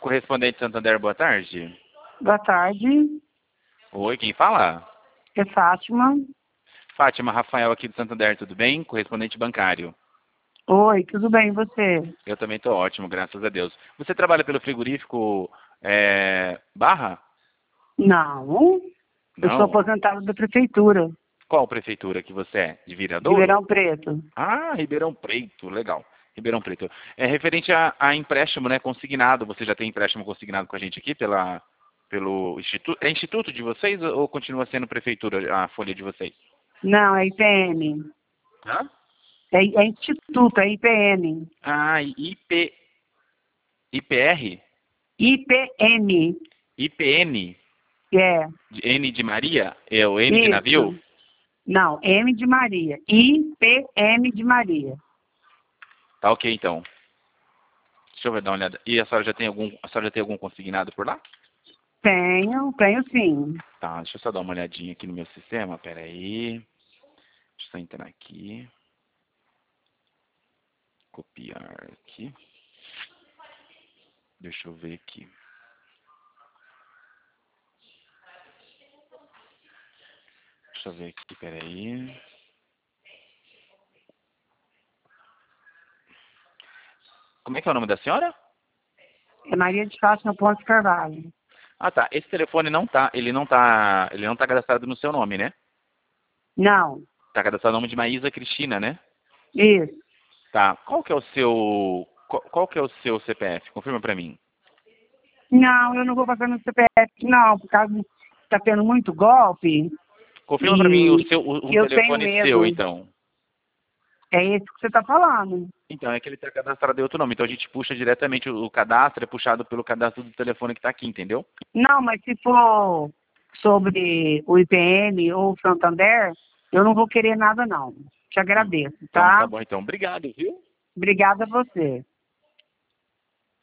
Correspondente Santander, boa tarde. Boa tarde, Oi, quem fala? é Fátima. Fátima, Rafael aqui do Santander, tudo bem? Correspondente bancário. Oi, tudo bem, e você? Eu também estou ótimo, graças a Deus. Você trabalha pelo frigorífico Barra? Não, eu sou Não? aposentada da prefeitura, Qual prefeitura que você é? De Viradouro? Ribeirão Preto. Ah, Ribeirão Preto, legal. Ribeirão Preto. É referente a empréstimo, né, consignado. Você já tem empréstimo consignado com a gente aqui pelo instituto? É instituto de vocês ou continua sendo prefeitura a folha de vocês? Não, é IPM. Hã? É Instituto, é IPM. Ah, IPR? IPM, IPN? é, N de Maria? É o N de navio? isso. Não, M de Maria. IPM de Maria. Tá ok, então. Deixa eu ver, dar uma olhada. E a senhora já tem algum consignado por lá? Tenho sim. Tá, deixa eu só dar uma olhadinha aqui no meu sistema, pera aí. Deixa eu só entrar aqui. Copiar aqui. Deixa eu ver aqui. Deixa eu ver aqui, pera aí. Como é que é o nome da senhora? É Maria de Fátima Pontes Carvalho. Ah, tá. Esse telefone ele não tá cadastrado no seu nome, né? Não, Tá cadastrado no nome de Maísa Cristina, né? isso. Tá. Qual que é o seu CPF? Confirma pra mim. Não, eu não vou passar no CPF, não, por causa que tá tendo muito golpe Confirma pra mim e um eu tenho telefone seu, medo. então. É esse que você está falando. Então, é que ele tá cadastrado em outro nome. Então a gente puxa diretamente o cadastro, é puxado pelo cadastro do telefone que tá aqui, entendeu? Não, mas se for sobre o IPM ou o Santander, eu não vou querer nada, não. Te agradeço, Então tá tá? bom, então. Obrigado, viu? Obrigada a você.